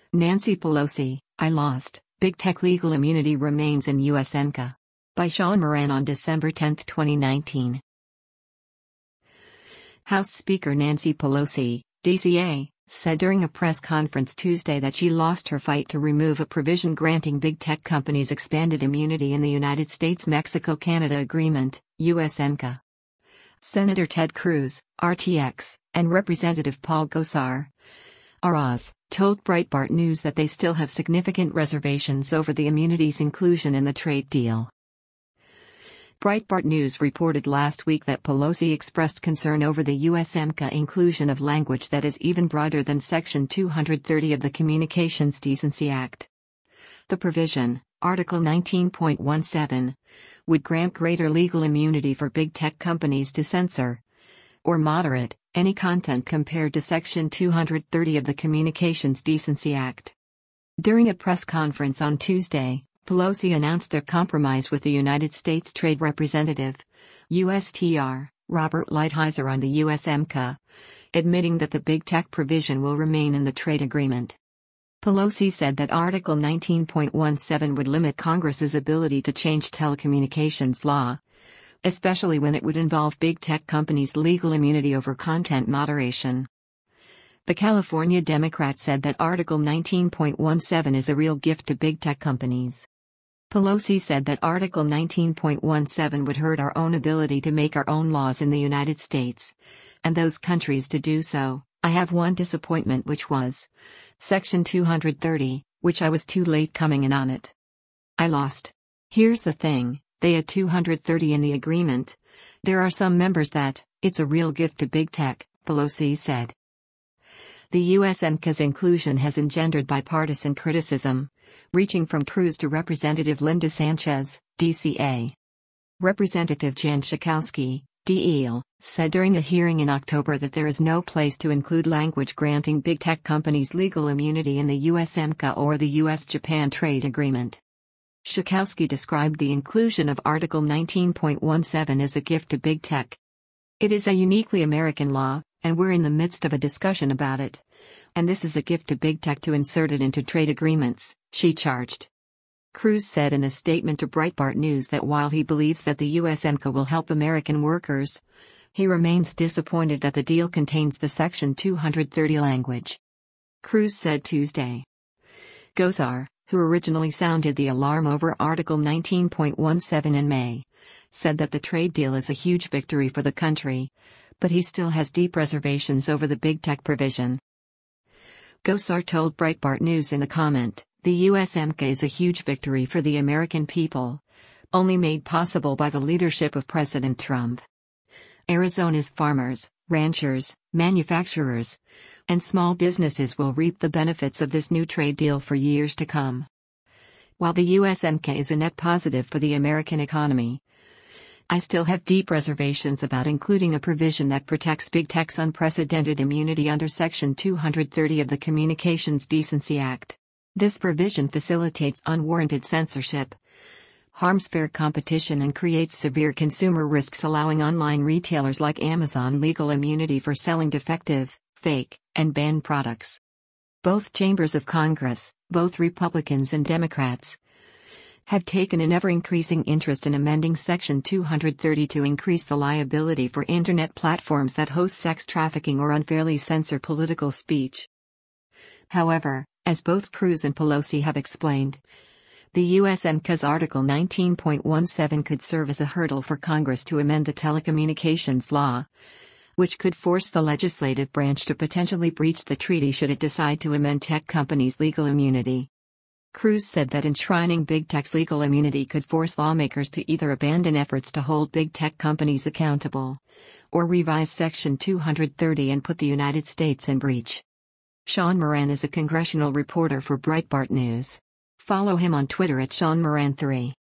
Nancy Pelosi, I lost. Big Tech legal immunity remains in USMCA. By Sean Moran on December 10, 2019. House Speaker Nancy Pelosi, DCA, said during a press conference Tuesday that she lost her fight to remove a provision granting big tech companies expanded immunity in the United States-Mexico-Canada Agreement, USMCA. Senator Ted Cruz, RTX, and Representative Paul Gosar, ROZ, told Breitbart News that they still have significant reservations over the immunity's inclusion in the trade deal. Breitbart News reported last week that Pelosi expressed concern over the USMCA inclusion of language that is even broader than Section 230 of the Communications Decency Act. The provision, Article 19.17, would grant greater legal immunity for big tech companies to censor or moderate any content compared to Section 230 of the Communications Decency Act. During a press conference on Tuesday, Pelosi announced their compromise with the United States Trade Representative, USTR, Robert Lighthizer on the USMCA, admitting that the big tech provision will remain in the trade agreement. Pelosi said that Article 19.17 would limit Congress's ability to change telecommunications law, especially when it would involve big tech companies' legal immunity over content moderation. The California Democrat said that Article 19.17 is a real gift to big tech companies. Pelosi said that Article 19.17 would hurt our own ability to make our own laws in the United States, and those countries to do so. I have one disappointment, which was Section 230, which I was too late coming in on it. I lost. Here's the thing, they had 230 in the agreement. There are some members that, it's a real gift to big tech, Pelosi said. The USMCA's inclusion has engendered bipartisan criticism, reaching from Cruz to Representative Linda Sanchez, DCA. Representative Jan Schakowsky, DEL, said during a hearing in October that there is no place to include language granting big tech companies legal immunity in the USMCA or the US-Japan trade agreement. Schakowsky described the inclusion of Article 19.17 as a gift to big tech. It is a uniquely American law, and we're in the midst of a discussion about it. And this is a gift to big tech to insert it into trade agreements, she charged. Cruz said in a statement to Breitbart News that while he believes that the USMCA will help American workers, he remains disappointed that the deal contains the Section 230 language. Cruz said Tuesday. Gosar, who originally sounded the alarm over Article 19.17 in May, said that the trade deal is a huge victory for the country, but he still has deep reservations over the big tech provision. Gosar told Breitbart News in a comment, "The USMCA is a huge victory for the American people, only made possible by the leadership of President Trump. Arizona's farmers, ranchers, manufacturers, and small businesses will reap the benefits of this new trade deal for years to come." While the USMCA is a net positive for the American economy, I still have deep reservations about including a provision that protects big tech's unprecedented immunity under Section 230 of the Communications Decency Act. This provision facilitates unwarranted censorship, harms fair competition, and creates severe consumer risks, allowing online retailers like Amazon legal immunity for selling defective, fake, and banned products. Both chambers of Congress, both Republicans and Democrats, have taken an ever-increasing interest in amending Section 230 to increase the liability for Internet platforms that host sex trafficking or unfairly censor political speech. However, as both Cruz and Pelosi have explained, the USMCA's Article 19.17 could serve as a hurdle for Congress to amend the telecommunications law, which could force the legislative branch to potentially breach the treaty should it decide to amend tech companies' legal immunity. Cruz said that enshrining big tech's legal immunity could force lawmakers to either abandon efforts to hold big tech companies accountable, or revise Section 230 and put the United States in breach. Sean Moran is a congressional reporter for Breitbart News. Follow him on Twitter at SeanMoran3.